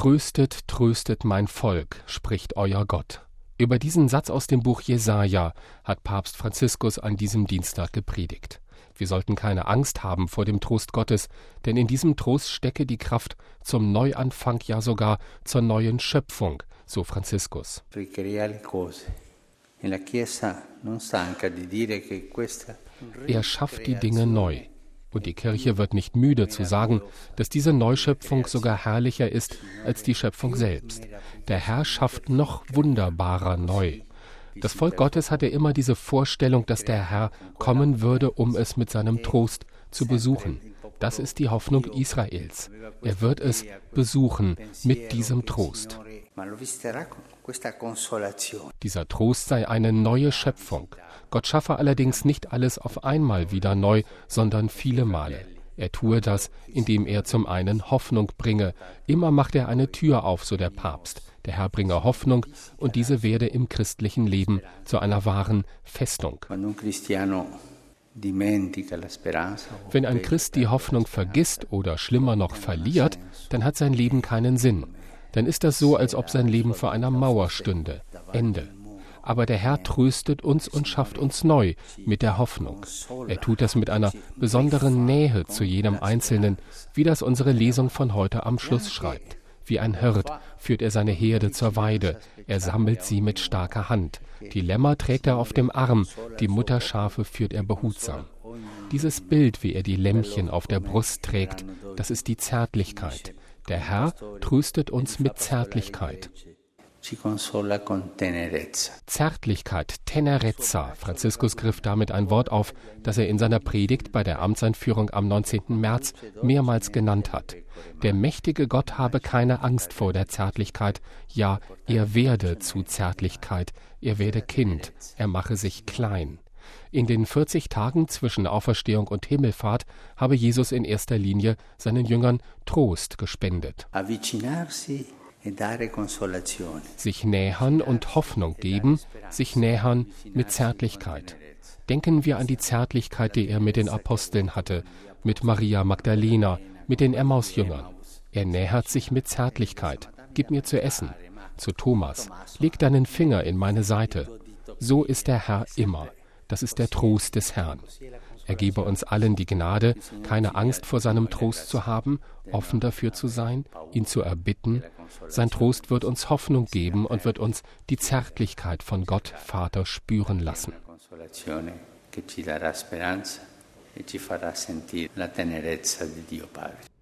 Tröstet, tröstet mein Volk, spricht euer Gott. Über diesen Satz aus dem Buch Jesaja hat Papst Franziskus an diesem Dienstag gepredigt. Wir sollten keine Angst haben vor dem Trost Gottes, denn in diesem Trost stecke die Kraft zum Neuanfang, ja sogar zur neuen Schöpfung, so Franziskus. Er schafft die Dinge neu. Und die Kirche wird nicht müde zu sagen, dass diese Neuschöpfung sogar herrlicher ist als die Schöpfung selbst. Der Herr schafft noch wunderbarer neu. Das Volk Gottes hatte immer diese Vorstellung, dass der Herr kommen würde, um es mit seinem Trost zu besuchen. Das ist die Hoffnung Israels. Er wird es besuchen mit diesem Trost. Dieser Trost sei eine neue Schöpfung. Gott schaffe allerdings nicht alles auf einmal wieder neu, sondern viele Male. Er tue das, indem er zum einen Hoffnung bringe. Immer macht er eine Tür auf, so der Papst. Der Herr bringe Hoffnung und diese werde im christlichen Leben zu einer wahren Festung. Wenn ein Christ die Hoffnung vergisst oder schlimmer noch verliert, dann hat sein Leben keinen Sinn. Dann ist das so, als ob sein Leben vor einer Mauer stünde. Ende. Aber der Herr tröstet uns und schafft uns neu mit der Hoffnung. Er tut das mit einer besonderen Nähe zu jedem Einzelnen, wie das unsere Lesung von heute am Schluss schreibt. Wie ein Hirt führt er seine Herde zur Weide. Er sammelt sie mit starker Hand. Die Lämmer trägt er auf dem Arm, die Mutterschafe führt er behutsam. Dieses Bild, wie er die Lämmchen auf der Brust trägt, das ist die Zärtlichkeit. Der Herr tröstet uns mit Zärtlichkeit. Zärtlichkeit, Tenerezza. Franziskus griff damit ein Wort auf, das er in seiner Predigt bei der Amtseinführung am 19. März mehrmals genannt hat. Der mächtige Gott habe keine Angst vor der Zärtlichkeit, ja, er werde zu Zärtlichkeit, er werde Kind, er mache sich klein. In den 40 Tagen zwischen Auferstehung und Himmelfahrt habe Jesus in erster Linie seinen Jüngern Trost gespendet. Sich nähern und Hoffnung geben, sich nähern mit Zärtlichkeit. Denken wir an die Zärtlichkeit, die er mit den Aposteln hatte, mit Maria Magdalena, mit den Emmaus-Jüngern. Er nähert sich mit Zärtlichkeit. Gib mir zu essen. Zu Thomas. Leg deinen Finger in meine Seite. So ist der Herr immer. Das ist der Trost des Herrn. Er gebe uns allen die Gnade, keine Angst vor seinem Trost zu haben, offen dafür zu sein, ihn zu erbitten. Sein Trost wird uns Hoffnung geben und wird uns die Zärtlichkeit von Gott Vater spüren lassen.